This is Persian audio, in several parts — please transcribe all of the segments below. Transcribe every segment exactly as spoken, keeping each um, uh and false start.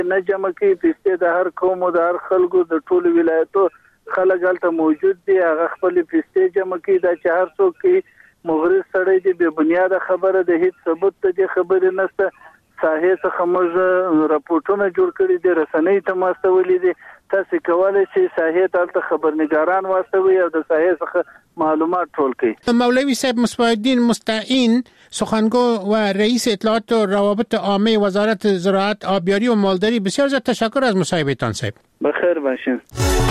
نه جمع کوي. پسته د هر قوم او د هر خلکو د ټولو ولایتو خلک هلته موجود دي. هغه خپل پسته جمع کوي. دا چې هر څوک کوي مغرض سړی دی، بې بنیاده خبره ده، هیڅ ثبوت ته دې خبرې نشته. ساحې څخه موږ راپورټونه جوړ کړي دي، رسنۍ ته واستولي دي. تاسو کولای شئ ساحې ته هلته خبرنګاران واستوي او د ساحې څخه معلومات ټول کړي. مولوی صاحب مصباح‌الدین مستعین، سخنگو و رئیس اطلاعات و روابط عامه وزارت زراعت، آبیاری و مالداری، بسیار زیاد تشکر از مصاحبهتان صاحب. بخیر باشین.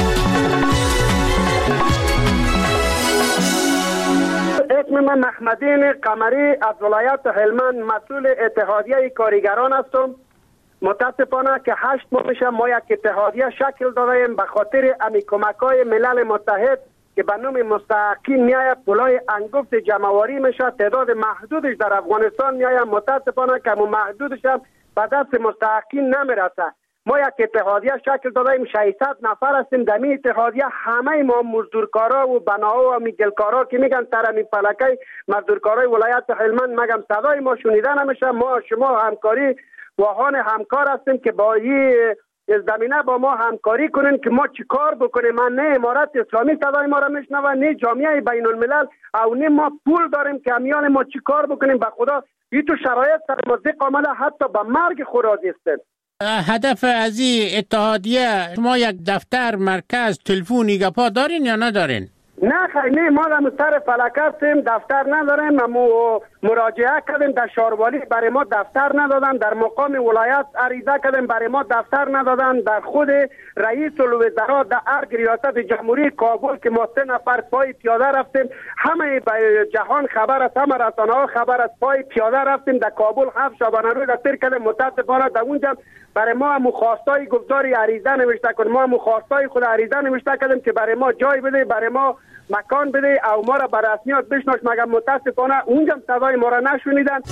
اسم من محمدین قمری از ولایت هلمند، مسئول اتحادیه کارگران هستم. متاسفانه که هشت ماه میشه ما یک اتحادیه شکل دادیم به خاطر امی کمکای ملل متحد که به نام مستحقین میآید پولای انگفت جمعواری میشه، تعداد محدودش در افغانستان میآید. متاسفانه که محدودش هم به دست مستحقین نمیرسه. ما یک اتحادیه شکل دادیم، ششصد نفر هستیم. در این اتحادیه همه ما مزدورکارا و بناها و میگلکارا که میگن ترمی فلکه مزدورکارای ولایت هلمند، مگم صدای ما شنیده نمیشه. ما شما همکاری واهان همکار هستیم که با این زمینه با ما همکاری کنین که ما چی کار بکنیم. من نه امارت اسلامی صدای ما را میشنوه، نه جامعه بین الملل، او نه ما پول داریم که امیان ما چی کار بکنیم. به خدا این تو شرایط سر مزدق آمده، حتی به مرگ خود راضیستیم. هدف از این اتحادیه شما یک دفتر، مرکز، تلفنی گپا دارین یا ندارین؟ نه خیلی نه، ما در سر فلکه هستیم، دفتر نداریم. ما مراجعه کردیم در شاروالی، برای ما دفتر ندادن. در مقام ولایت عریضه کردیم، برای ما دفتر ندادن. در خود رئیس الوزراء در ارگ ریاست جمهوری کابل که ما سه نفر پای پیاده رفتیم، همه جهان خبر است، همه رسانه ها خبر است، پای پیاده رفتیم در کابل، هفت شبانه روز دفتر کردیم. متاسفانه در اونجا برای ما مخواستای گفتاری عریضه نوشته کنیم، ما مخواستای خود عریضه نوشته کردیم که برای ما جای بده، برای ما مکان بده او ما را به رسمیات بشناس، مگر متاسفانه اونجا صدای ما را نشنیدن.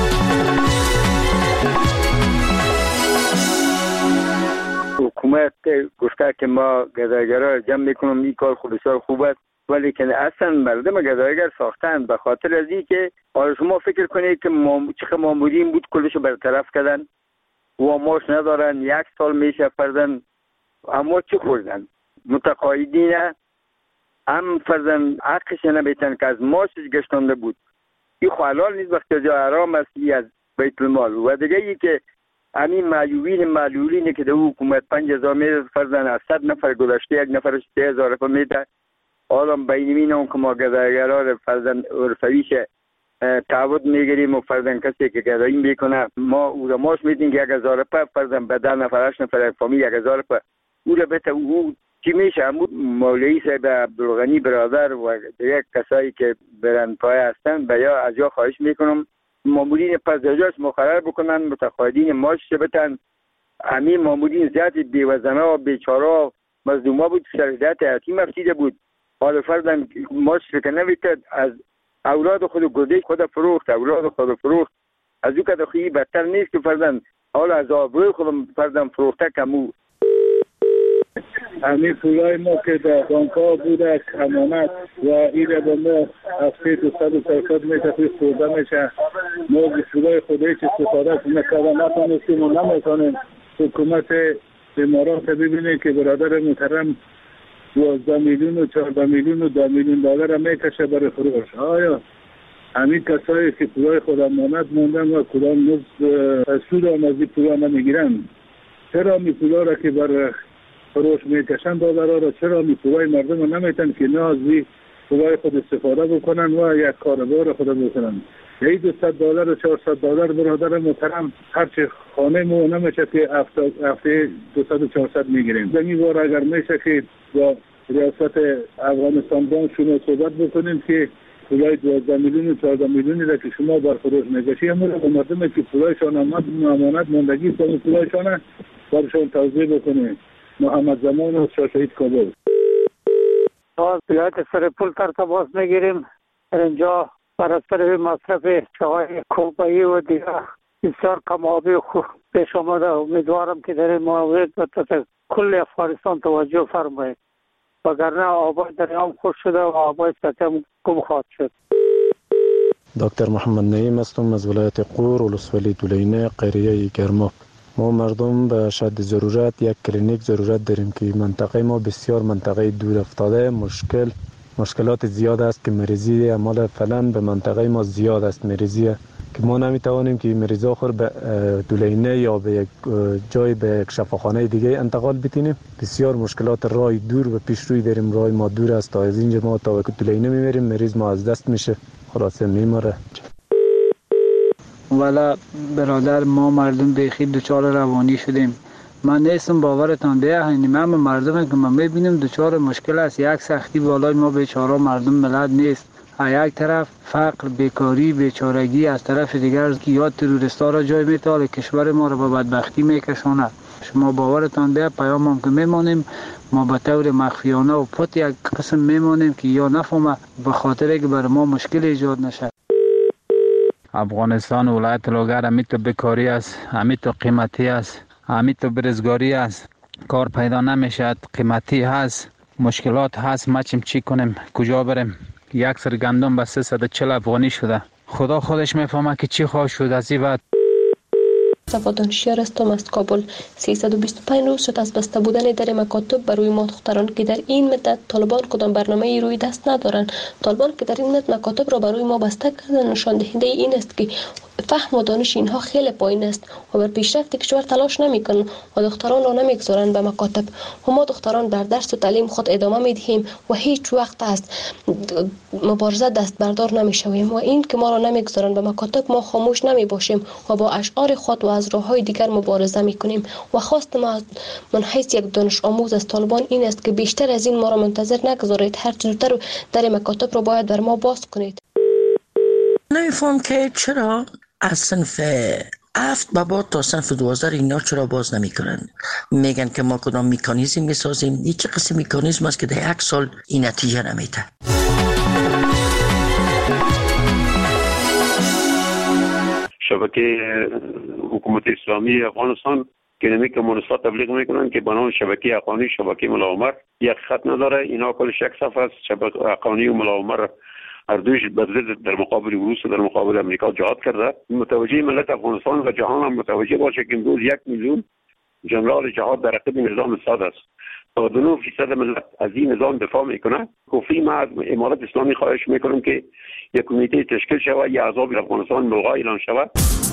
حکومت گفته که ما گدایگرها جمع میکنم، این کار خود بسیار خوب است، ولی که اصلا مردم گدایگر ساختن به خاطر از این که آره شما فکر کنید که چه مامورین بود کلشو برطرف کردن و ماش ندارن، یک سال میشه فرزن اما چی خوردن متقاعدین هم فرزن حقش نمیتن که از ماشش گشتانده بود. این حلال نیست وقتی جا حرام است از بیت المال. و دیگه ای که همین معیوبین معلولینی که در حکومت پنج هزار میده فرزن از صد نفر گذشته یک نفرش سه هزار رفت میده. حالا بینمین اون که ما گدایگرها فرزن عرفویش تعهد میگیریم و فرزن کسی که گدایی میکنه ما او را ماش میدیم که یک هزار رفت فرزن به ده نفر هشت نفر یک فامیل یک هزار رفت او را بهت او چی میشه. همون مولوی صاحب عبدالغنی برادر و یک کسایی که برندپای هستن به یا از یا خواهش میکنم مامورین پس درجاش مقرر بکنن، متقاعدین ماش بتن. همین مامورین زیاد بیوزنا و بیچارا مظلوما بود، شرایط یتیم افتیده بود. حالا فرزن ماش فکر نمیکرد، از اولاد خود گرده خود فروخت، اولاد خود فروخت. از او که دخویی بدتر نیست که فرزن حالا از آبروی خود فرزن فروخته کمو. همین پولای ما که در بانک‌ها بوده امانت و این را به ما هفته تو صد و سرکت میشه توی خورده میشه. ما به پولای خودش استفاده میکنه نتونستیم و نمیتونیم. حکومت امارات ببینه که برادر محترم دوازده میلیون و چهارده میلیون و دو میلیون دلار میکشه برای فروش. آیا همین کسایی که پولای خود امانت موندن و کدام نصف سود هم از این پولا نمیگیرن، چرا می پولا را که بر فروش میکشن دلارا را چرا می پولای مردم را نمیتن که نه از این پولای خود استفاده بکنن و یک کاربار خود بکنن؟ یه دویست دلار و چهارصد دلار برادر محترم هرچی خانه مو نمیشه که هفته دویست و چهارصد میگیریم. دمی بار اگر میشه که با ریاست افغانستان بانک شما صحبت بکنیم که پولای دوازده میلیون و چهارده میلیونی را که شما بر فروش میکشی همون را به مردم که پولایشان امانت ماندگی کنید پولایشان برشان توضیح بکنید. محمد زمان و شاهشهید کابل. از ولایت سرپول تر تماس میگیریم. اینجا بر اثر مصرف چای کوبایی و دیگر بسیار کم آبی خوب پیش آمده. امیدوارم که در این مورد کل افغانستان توجه فرمایید، وگرنه آبای دریام خوش شده و آبای سطح هم کم خواهد شد. دکتر محمد نعیم هستم از ولایت قور ولسوالی دولینه قریه گرما. ما مردم به شدت ضرورت یک کلینیک ضرورت داریم که منطقه ما بسیار منطقه دور افتاده، مشکل مشکلات زیاد است که مریضی اعمال فعلا به منطقه ما زیاد است مریضی که ما نمیتوانیم که مریض آخر به دولینه یا به یک جای به یک شفاخانه دیگه انتقال بتینیم. بسیار مشکلات راه دور و پیش روی داریم، راه ما دور است، تا از اینجا ما تا به دولینه میمیریم مریض ما از دست میشه، خلاصه میمره. والا برادر ما مردم بیخی دچار روانی شدیم. من نیستم باورتان بیه هنیم همه مردم که من میبینیم دچار مشکل است. یک سختی بالای ما بیچاره مردم ملت نیست. یک طرف فقر، بیکاری، بیچارگی، از طرف دیگر که یا تروریستا را جای میتاله کشور ما را به بدبختی میکشاند. شما باورتان بیه پیام هم که میمانیم ما به طور مخفیانه و پت یک قسم میمانیم که یا نفهمه به خاطر که بر ما مشکل ایجاد نشه. افغانستان ولایت لوگر همی تو بیکاری است، همی تو قیمتی است، همی تو برزگاری است، کار پیدا نمیشد، قیمتی هست، مشکلات هست، ما چیم چی کنیم، کجا بریم؟ یک سر گندم به سیصد و چهل افغانی شده. خدا خودش میفهمه که چی خواهد شد از این بعد. صفا دانشیار هستم از کابل. سیصد و بیست و پنج روز شد از بسته بودن در مکاتب برای ما دختران که در این مدت طالبان کدام برنامه روی دست ندارند. طالبان که در این مدت مکاتب را برای ما بسته کردن نشان دهنده این است که فهم و دانش اینها خیلی پایین است و بر پیشرفت کشور تلاش نمیکنند و دختران را نمیگذارند به مکاتب. و ما دختران در درس و تعلیم خود ادامه میدهیم و هیچ وقت است مبارزه دست بردار نمیشویم و این که ما را نمیگذارند به مکاتب ما خاموش نمی باشیم و با اشعار خود و از راههای دیگر مبارزه میکنیم. و خواست ما من حیث یک دانش آموز از طالبان این است که بیشتر از این ما را منتظر نگذارید، هر زودتر در مکاتب را باید بر ما باز کنید. نمیفهم که چرا از صنف هفت به بعد تا صنف دوازده اینا چرا باز نمی کنن؟ میگن که ما کدام میکانیزم میسازیم. این چه قسم میکانیزم است که در یک سال این نتیجه نمیده؟ شبکه حکومت اسلامی افغانستان که نمی کمونیست‌ها تبلیغ میکنن که بنام شبکه حقانی شبکه ملاعمر یک خط نداره. اینا کلش یک صف است. شبکه حقانی و ملاعمر هر دویش بدرد در مقابل روس و در مقابل امریکا جهاد کرده. متوجه ملت افغانستان و جهان هم متوجه باشه که امروز یک میلیون جنرال جهاد در عقب نظام اسد است. تا دو نه فیصد ملت از این نظام دفاع میکنه. کفی ما از امارت اسلامی خواهش میکنم که یک کمیته تشکیل شود، یا عذاب افغانستان ملغا اعلان شود.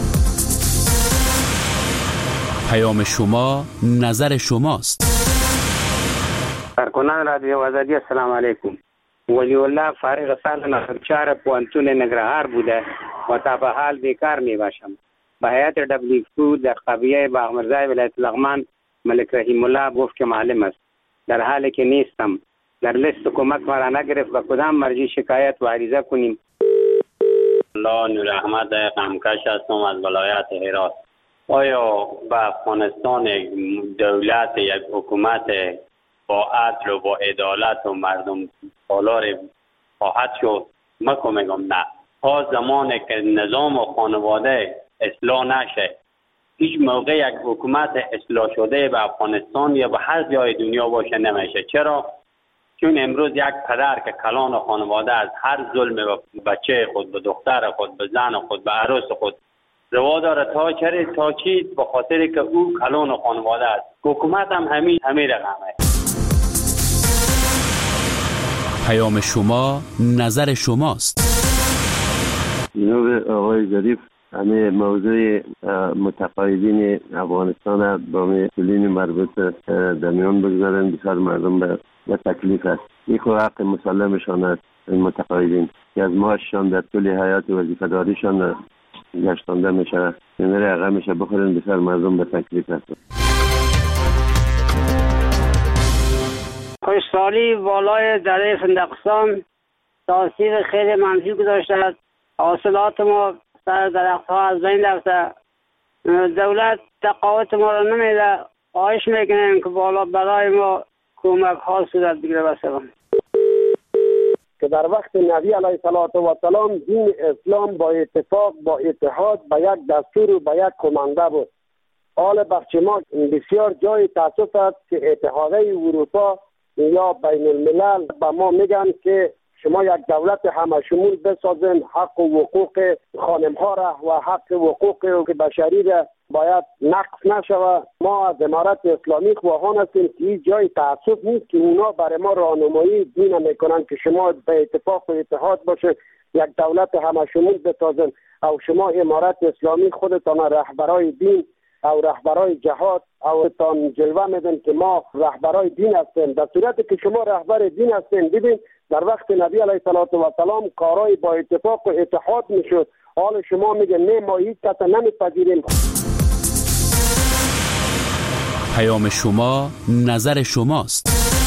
پیام شما نظر شماست. کارکنان رادیو آزادی السلام علیکم. ولی الله فارغ سال نخرچار پوانتون نگرهار بوده و تا به حال بیکار می باشم. به هیئت دبلیو فو در قبیه باغمرزای ولایت لغمان ملک رحیم الله گفت که معلم است. در حالی که نیستم. در لیست حکومت ما را نگرفت و کدام مرجع شکایت و عریضه کنیم. الله نور احمد قمکش هستم از ولایت هرات. آیا به افغانستان دولت یک حکومت با عدل و با عدالت و مردم سالار خواهد شد؟ من که میگم نه. تا زمانی که نظام و خانواده اصلاح نشه، هیچ موقع یک حکومت اصلاح شده به افغانستان یا به هر جای دنیا باشه نمیشه. چرا؟ چون امروز یک پدر که کلان خانواده از هر ظلم به بچه خود، به دختر خود، به زن خود، به عروس خود روا داره تا چه تا چی؟ به خاطر که او کلان خانواده است. حکومت هم همین همین رقمه. پیام شما نظر شماست. جناب آقای ظریف، همه موضوع متقاعدین افغانستان با مسئولین مربوط در میان بگذارن. بسیار مردم به تکلیف است. این خود حق مسلمشان است. این متقاعدین که از معاششان در طول حیات وظیفه داریشان گشتانده میشه، این رقم میشه بخورن. بسیار مردم به تکلیف است. خوشسالی والای دره فندقستان تاثیر خیلی منفی گذاشته است. حاصلات ما سر درخت ها از بین رفته. دولت تقاعد ما را نمیده. خواهش میکنیم که بالا برای ما کمک ها صورت بگیره. بسیارم که در وقت نبی علیه السلام دین اسلام با اتفاق با اتحاد با یک دستور و با یک کمانده بود. حال بخش ما بسیار جای تاسف است که اتحادیه اروپا یا بین الملل با ما میگن که شما یک دولت همه شمول بسازین، حق و حقوق خانم ها را و حق و حقوق بشری را باید نقص نشود. ما از امارت اسلامی خواهان هستیم که این جای تعصب نیست که اونا برای ما راهنمایی دین میکنن که شما به اتفاق و اتحاد باشه، یک دولت همه شمول بسازن، او شما امارت اسلامی خودتان رهبرای دین او رهبرای جهاد او تان جلوه میدن که ما رهبرای دین هستیم. در صورتی که شما رهبر دین هستیم، ببین در وقت نبی علیه السلام کارای با اتفاق و اتحاد میشد، حال شما میگه نه ما هیچ کس نمیپذیریم. پیام شما نظر شماست.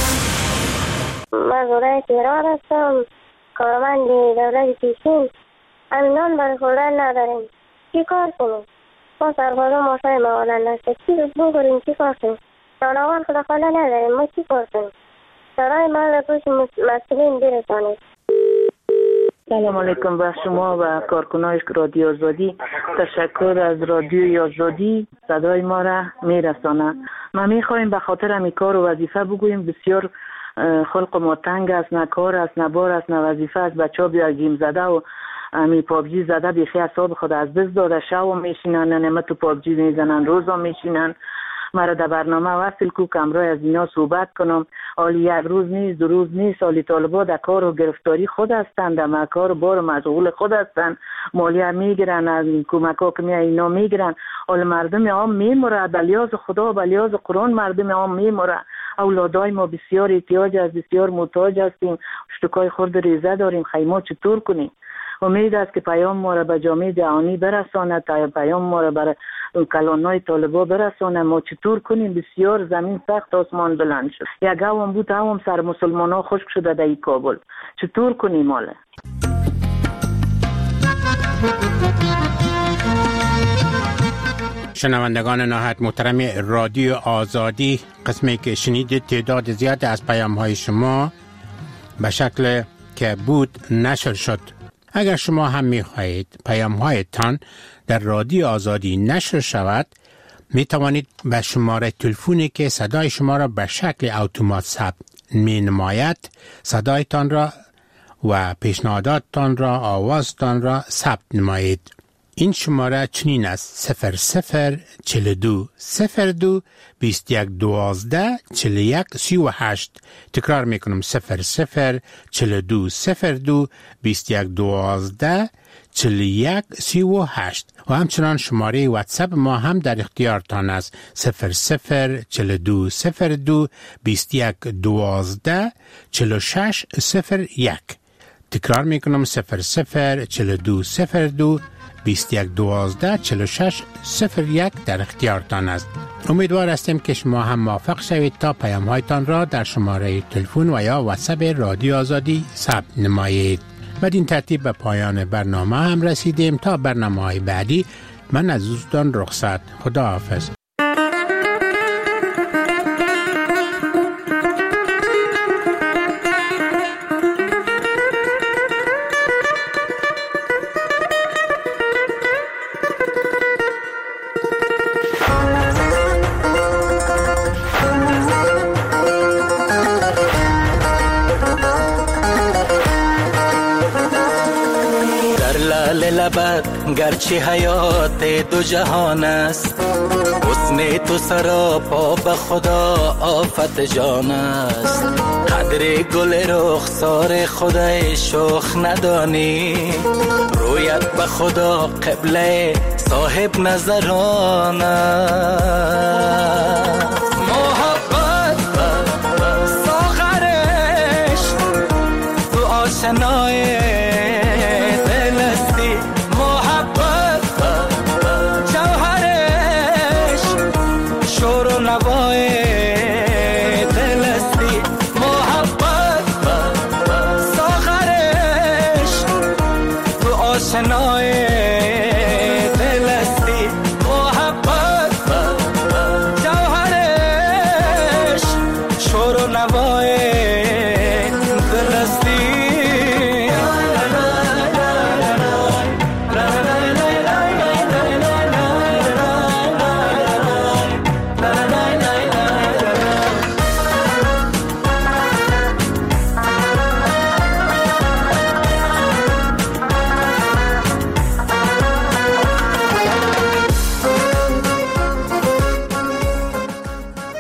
من زوره تهران هستم، کارمند دولت پیشین. امینان برای خوردن نداریم، چی کار کنیم؟ ما سربازا ماشای موالن نشد، چی رو بگریم چی کار کنیم؟ جانوان خدا خاله نداریم، ما چی کار کنیم؟ سرای ما لپوش مسئولین برسانید. سلام علیکم به شما و کارکنای رادیو آزادی. تشکر از رادیو آزادی صدای ما را میرسانه. ما میخوایم به خاطر همی کار و وظیفه بگوییم. بسیار خلق ما تنگ است، نه کار است، نه بار است، نه وظیفه است. بچه ها بیا گیم زده و همی پابجی زده بیخی اصاب خود از دست داده، شو میشینن، نمه تو پابجی میزنن، روزا میشینن. مرا در برنامه وصل کو کمرای از اینا صحبت کنم. حالی یک روز نیست، دو روز نیست، حالی طالبا در کار و گرفتاری خود هستند، در مکار بار و مشغول خود هستند، مالیه میگیرن، از کمک ها که می اینا میگیرن. حال مردم عام میموره، بلیاز خدا بلیاز قرآن مردم عام میموره. اولادای ما بسیار احتیاج است، بسیار محتاج هستیم، اشتکای خورد ریزه داریم. خیمه چطور کنیم؟ امید است که پیام ما را به جامعه جهانی برسانه، تا پیام ما را بر کلانای طالبا برسانه. ما چطور کنیم؟ بسیار زمین سخت، آسمان بلند شد. یک هم بود هم سر مسلمان ها خشک شده در کابل. چطور کنیم حالا؟ شنوندگان نهایت محترم رادیو آزادی، قسمی که شنیدید تعداد زیاد از پیام های شما به شکل که بود نشر شد. اگر شما هم می خواهید پیام هایتان در رادیو آزادی نشر شود، می توانید به شماره تلفنی که صدای شما را به شکل اتومات ثبت می نماید صدایتان را و پیشنهاداتتان را، آوازتان را ثبت نمایید. این شماره چنین است: صفر صفر چل دو صفر دو بیست یک دوازده چل یک سی و هشت. تکرار میکنم: صفر صفر چل دو صفر دو بیست یک دوازده چل یک سی و هشت. و همچنان شماره واتساپ ما هم در اختیارتان است: صفر صفر چل دو صفر دو بیست یک دوازده چل شش صفر یک. تکرار میکنم: صفر صفر چل دو صفر دو بیست یک دوازده چل شش صفر یک در اختیارتان است. امیدوار هستیم که شما هم موافق شوید تا پیام هایتان را در شماره تلفن و یا واتساپ رادیو آزادی ثبت نمایید. بدین ترتیب به پایان برنامه هم رسیدیم. تا برنامه های بعدی من از دوستان رخصت. خدا حافظ. گرچه حیات دو جهان است، حسن تو سراپا به خدا آفت جان است. قدر گل رخسار خدای شوخ ندانی، رویت به خدا قبله صاحب نظران است. محبت ساغرش تو آشنای شور و نوا